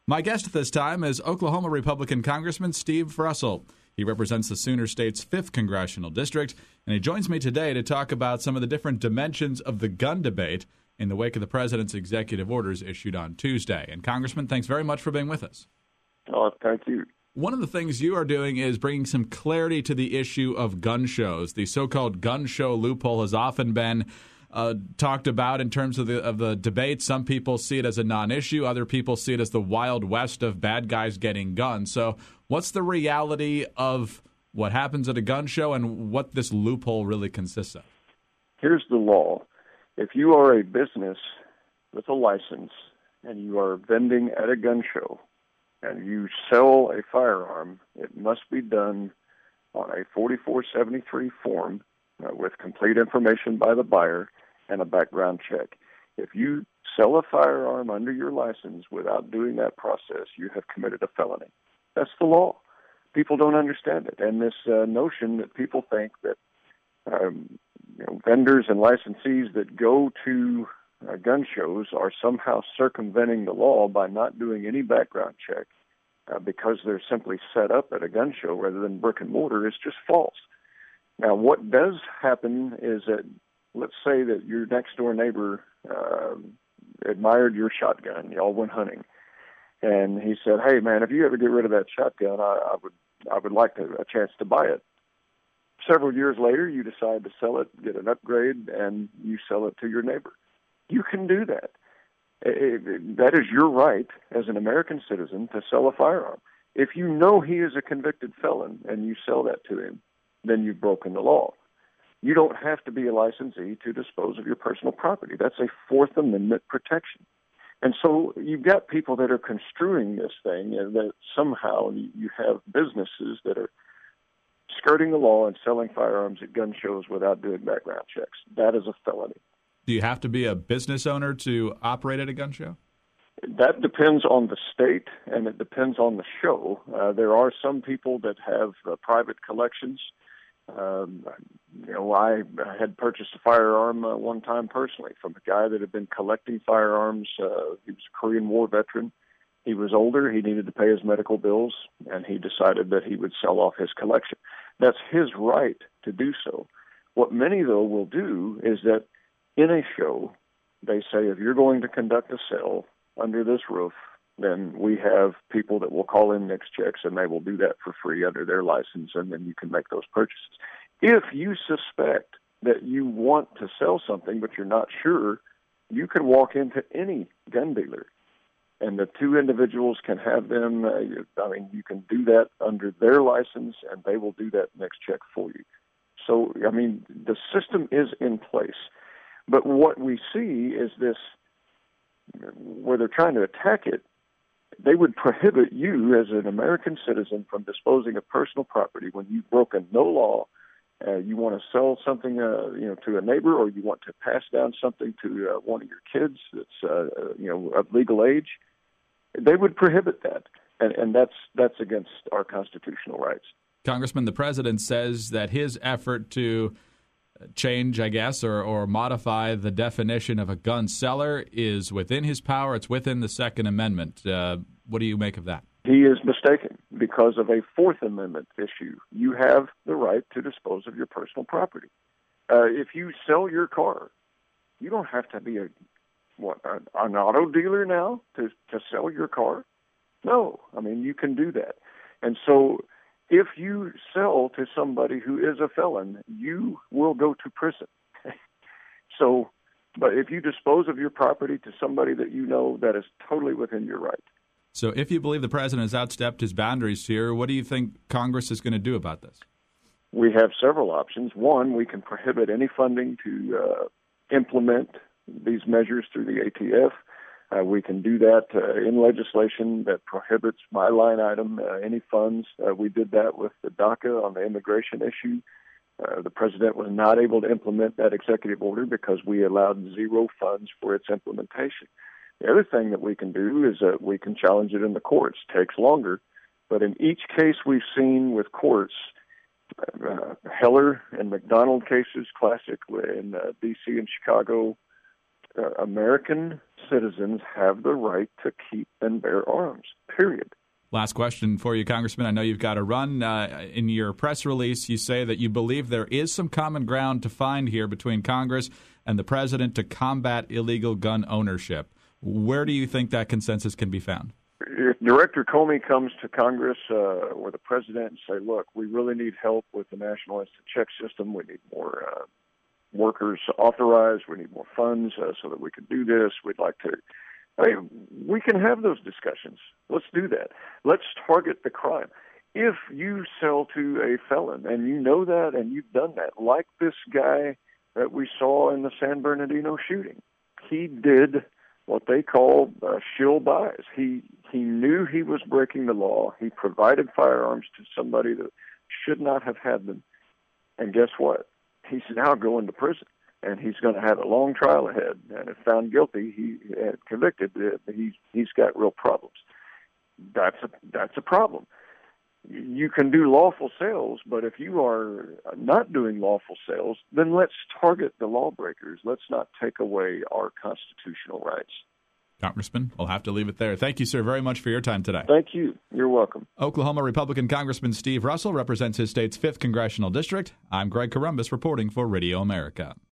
My guest at this time is Oklahoma Republican Congressman Steve Russell. He represents the Sooner State's 5th Congressional District, and he joins me today to talk about some of the different dimensions of the gun debate in the wake of the president's executive orders issued on Tuesday. And Congressman, thanks very much for being with us. Oh, thank you. One of the things you are doing is bringing some clarity to the issue of gun shows. The so-called gun show loophole has often been talked about in terms of the debate. Some people see it as a non-issue. Other people see it as the Wild West of bad guys getting guns. So what's the reality of what happens at a gun show and what this loophole really consists of? Here's the law. If you are a business with a license and you are vending at a gun show and you sell a firearm, it must be done on a 4473 form with complete information by the buyer and a background check. If you sell a firearm under your license without doing that process, you have committed a felony. That's the law. People don't understand it. And this notion that people think that vendors and licensees that go to gun shows are somehow circumventing the law by not doing any background check because they're simply set up at a gun show rather than brick and mortar is just false. Now, what does happen is that, let's say that your next door neighbor admired your shotgun. Y'all went hunting, and he said, "Hey, man, if you ever get rid of that shotgun, I would like a chance to buy it." Several years later, you decide to sell it, get an upgrade, and you sell it to your neighbor. You can do that. That is your right as an American citizen to sell a firearm. If you know he is a convicted felon and you sell that to him, then you've broken the law. You don't have to be a licensee to dispose of your personal property. That's a Fourth Amendment protection. And so you've got people that are construing this thing and that somehow you have businesses that are skirting the law and selling firearms at gun shows without doing background checks. That is a felony. Do you have to be a business owner to operate at a gun show? That depends on the state, and it depends on the show. There are some people that have private collections. I had purchased a firearm one time personally from a guy that had been collecting firearms. He was a Korean War veteran. He was older. He needed to pay his medical bills, and he decided that he would sell off his collection. That's his right to do so. What many, though, will do is that in a show, they say, if you're going to conduct a sale under this roof, then we have people that will call in NICS checks, and they will do that for free under their license, and then you can make those purchases. If you suspect that you want to sell something but you're not sure, you can walk into any gun dealer, and the two individuals can have them. You can do that under their license, and they will do that NICS check for you. So, the system is in place. But what we see is this, where they're trying to attack it, they would prohibit you as an American citizen from disposing of personal property when you've broken no law. You want to sell something, to a neighbor, or you want to pass down something to one of your kids that's, of legal age. They would prohibit that, and that's against our constitutional rights. Congressman, the president says that his effort to change, I guess, or modify the definition of a gun seller is within his power. It's within the Second Amendment. What do you make of that? He is mistaken because of a Fourth Amendment issue. You have the right to dispose of your personal property. If you sell your car, you don't have to be an auto dealer now to sell your car. No, you can do that. And so if you sell to somebody who is a felon, you will go to prison. But if you dispose of your property to somebody that you know, that is totally within your right. So if you believe the president has outstepped his boundaries here, what do you think Congress is going to do about this? We have several options. One, we can prohibit any funding to implement these measures through the ATF. We can do that in legislation that prohibits by line item any funds. We did that with the DACA on the immigration issue. The president was not able to implement that executive order because we allowed zero funds for its implementation. The other thing that we can do is that we can challenge it in the courts. It takes longer, but in each case we've seen with courts, Heller and McDonald cases, classic in D.C. and Chicago, American citizens have the right to keep and bear arms, period. Last question for you, Congressman. I know you've got to run. In your press release, you say that you believe there is some common ground to find here between Congress and the president to combat illegal gun ownership. Where do you think that consensus can be found? If Director Comey comes to Congress or the president and say, look, we really need help with the National Instant Check System, we need more workers authorized, we need more funds so that we can do this, we'd like to, we can have those discussions. Let's do that. Let's target the crime. If you sell to a felon and you know that and you've done that, like this guy that we saw in the San Bernardino shooting, he did what they call shill buys. He knew he was breaking the law. He provided firearms to somebody that should not have had them. And guess what? He's now going to prison, and he's going to have a long trial ahead. And if found guilty, convicted, he's got real problems. That's a problem. You can do lawful sales, but if you are not doing lawful sales, then let's target the lawbreakers. Let's not take away our constitutional rights. Congressman, I'll have to leave it there. Thank you, sir, very much for your time today. Thank you. You're welcome. Oklahoma Republican Congressman Steve Russell represents his state's 5th Congressional District. I'm Greg Columbus reporting for Radio America.